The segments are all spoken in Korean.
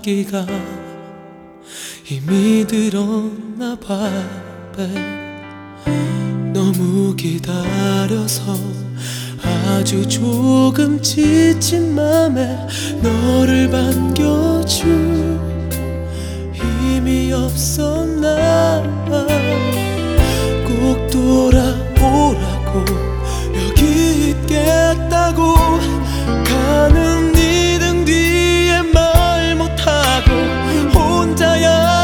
말기가 이미 들었나 봐. 너무 기다려서 아주 조금 지친 맘에 너를 반겨줄 힘이 없었나 봐. 꼭 돌아오라고 여기 있겠다고 가는 네 등 뒤에 말 못하고 혼자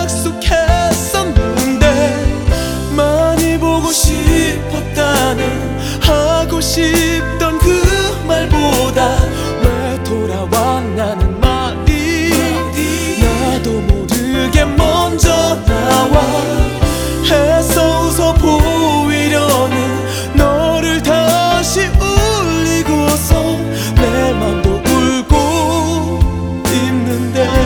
약속했었는데 많이 보고 싶었다는 하고 싶던 그 말보다 왜 돌아왔냐는 말이 나도 모르게 먼저 나와 해서 웃어 보이려는 너를 다시 울리고서 내 맘도 울고 있는데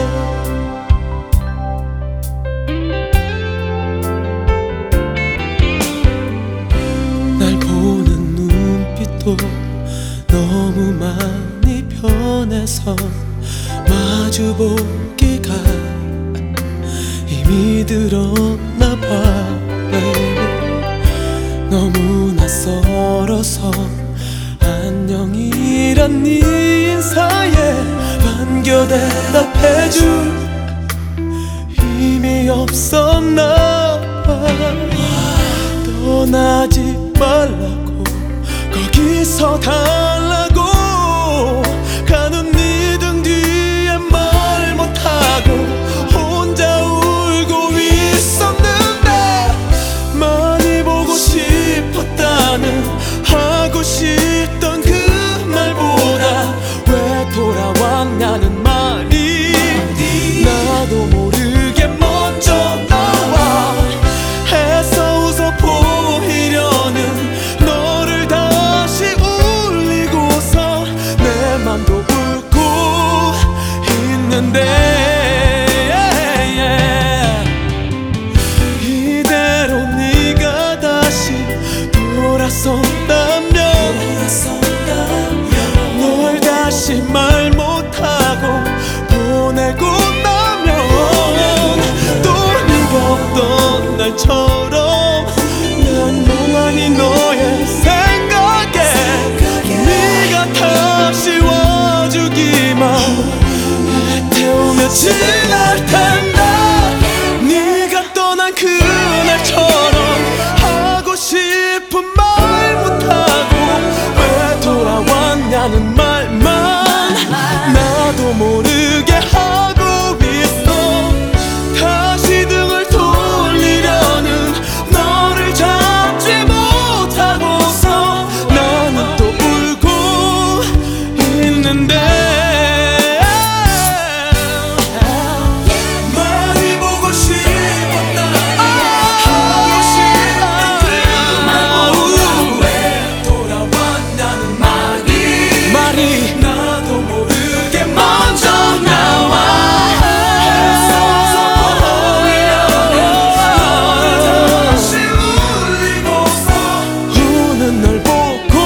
날 보는 눈빛도 너무 많이 변해서 마주보기가 이미 들었나 봐. 너무 낯설어서 안녕이란 네 인사에 반겨 대답해줄 힘이 없었나 봐. 떠나지 말라고 거기서 달라고 가는 네 등 뒤에 말 못하고 혼자 울고 있었는데 많이 보고 싶었다는 하고 싶던 그 말보다 왜 돌아왔냐는 말이 나도 모르게 먼저 나와 해서 웃어 보이려는 너를 다시 울리고서 내 맘도 울고 있는데 이대로 네가 다시 돌아선다면 널 다시 말 못하고 보내고 나면 또 네가 없던 날처럼 난 멍하니 너의 생각에 네가 다시 와주기만 애태우며 지날 텐데 네가 떠난 그날처럼 하고 싶은 말 못하고 왜 돌아왔냐는 말만 나도 모르게 하고 있어. 다시 등을 돌리려는 너를 잡지 못하고서 나는 또 울고 있는데 많이 보고 싶었다 하고 싶던 그 말보다 왜 돌아왔냐는 말이 나도 모르게 먼저 나와 해서 보이려는 너를 다시 울리고서 우는 널 보고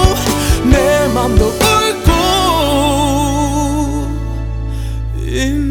내 맘도 울고 있는데